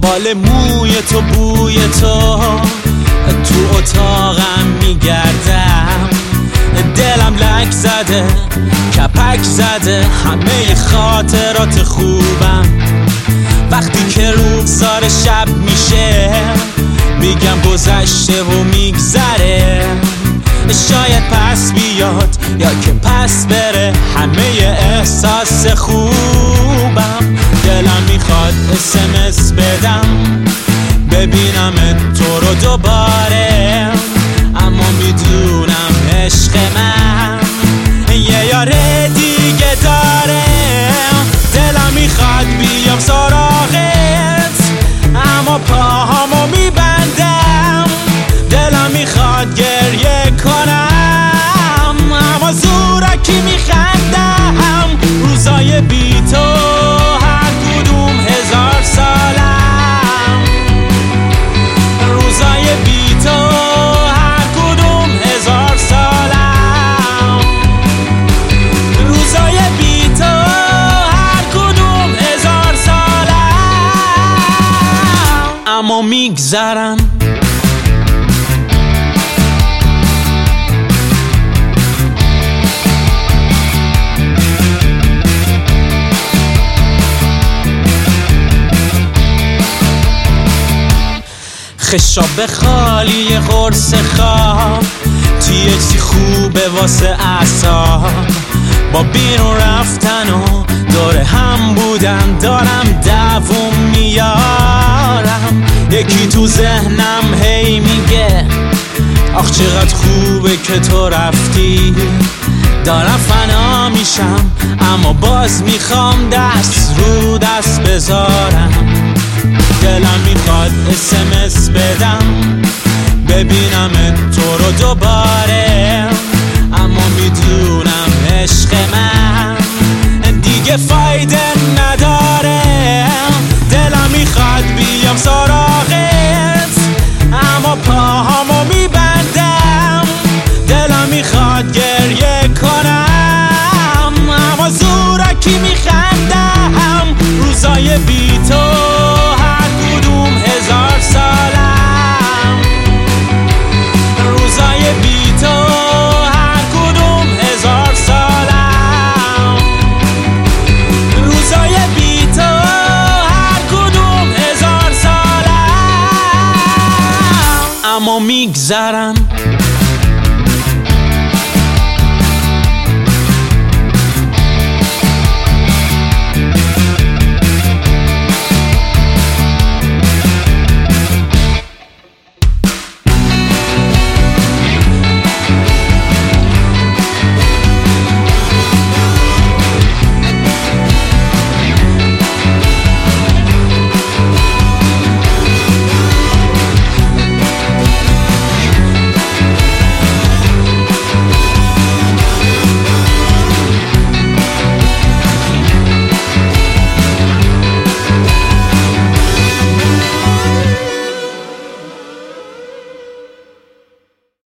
دنبال موی تو بوی تو اتاقم میگردم، دلم لک زده کپک زده همه خاطرات خوبم. وقتی که روزگار شب میشه میگم گذشته و میگذره، شاید پس بیاد یا که پس بره همه احساس خوبم. دلم میخواد SMS بدم ببینم تو رو دوباره، اما میدونم عشق من یه یار دیگه داره. دلم میخواد بیام سراغت اما پاهامو میبندم، دلم میخواد گریه کنم اما زورکی میخندم. روزای بی تو هر کدوم 1000 سالم، روزای بی تو هر کدوم 1000 سالم، روزای بی تو هر کدوم 1000 سالم، اما میگذرن. خشاب خالی قرص خواب THC خوبه واسه اعصاب، با بیرون رفتن و دور هم بودن دارم دووم میارم. یکی تو ذهنم هی میگه آخ چقدر خوبه که تو رفتی، دارم فنا میشم اما باز میخوام دست رو دست بذارم. دلم میخواد SMS بدم ببینم تو رو دوباره، اما میدونم عشق من دیگه فایده نداره. دلم میخواد بیام سراغت اما پاهامو میبندم، دلم میخواد گریه کنم اما زورکی میخندم. روزای بی تو هر کدوم 1000 سالم، روزای بی تو هر کدوم 1000 سالم، روزای بی تو هر کدوم 1000 سالم، اما میگذرن.